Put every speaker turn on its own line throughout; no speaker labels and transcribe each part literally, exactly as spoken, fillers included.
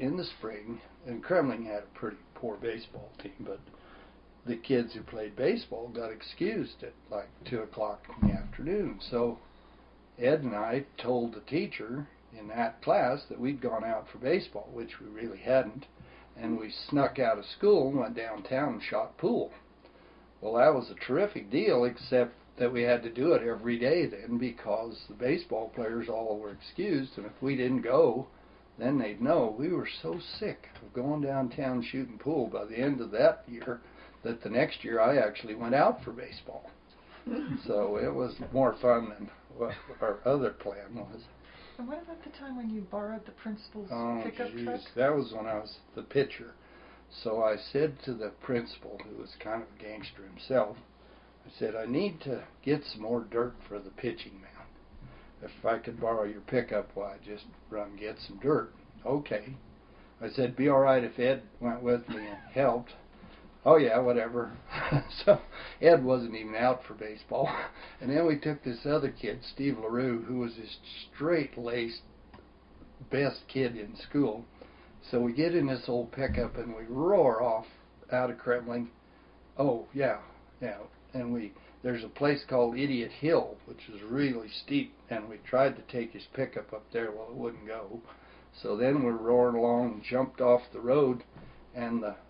in the spring, and Kremling had a pretty poor baseball team, but the kids who played baseball got excused at like two o'clock in the afternoon. So Ed and I told the teacher in that class that we'd gone out for baseball, which we really hadn't, and we snuck out of school and went downtown and shot pool. Well, that was a terrific deal, except that we had to do it every day then because the baseball players all were excused, and if we didn't go, then they'd know. We were so sick of going downtown shooting pool by the end of that year that the next year I actually went out for baseball. So it was more fun than what our other plan was.
And what about the time when you borrowed the principal's
oh,
pickup
geez.
truck?
That was when I was the pitcher. So I said to the principal, who was kind of a gangster himself, I said, I need to get some more dirt for the pitching mound. If I could borrow your pickup, why, just run and get some dirt. Okay. I said, be all right if Ed went with me and helped. Oh, yeah, whatever. So Ed wasn't even out for baseball. And then we took this other kid, Steve LaRue, who was this straight-laced best kid in school. So we get in this old pickup and we roar off out of Kremling. Oh, yeah, yeah. And we there's a place called Idiot Hill, which is really steep, and we tried to take his pickup up there. Well, it wouldn't go. So then we're roaring along and jumped off the road, and the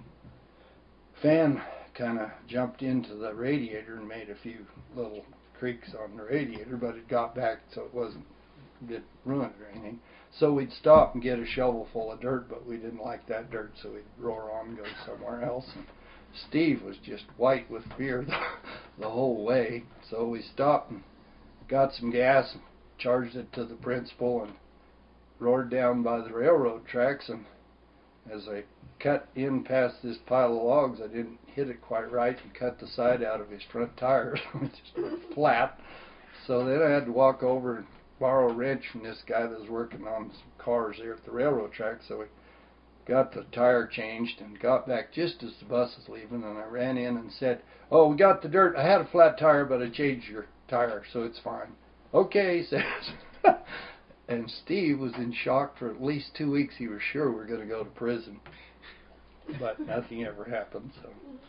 fan kind of jumped into the radiator and made a few little creaks on the radiator, but it got back so it wasn't didn't ruin it or anything. So we'd stop and get a shovel full of dirt, but we didn't like that dirt, so we'd roar on and go somewhere else. And Steve was just white with fear the, the whole way, so we stopped and got some gas and charged it to the principal and roared down by the railroad tracks. And as I cut in past this pile of logs, I didn't hit it quite right and cut the side out of his front tires. It just went flat. So then I had to walk over and borrow a wrench from this guy that was working on some cars there at the railroad track. So we got the tire changed and got back just as the bus was leaving, and I ran in and said, oh, we got the dirt. I had a flat tire, but I changed your tire, so it's fine. Okay, he says. And Steve was in shock for at least two weeks. He was sure we were going to go to prison. But nothing ever happened, so...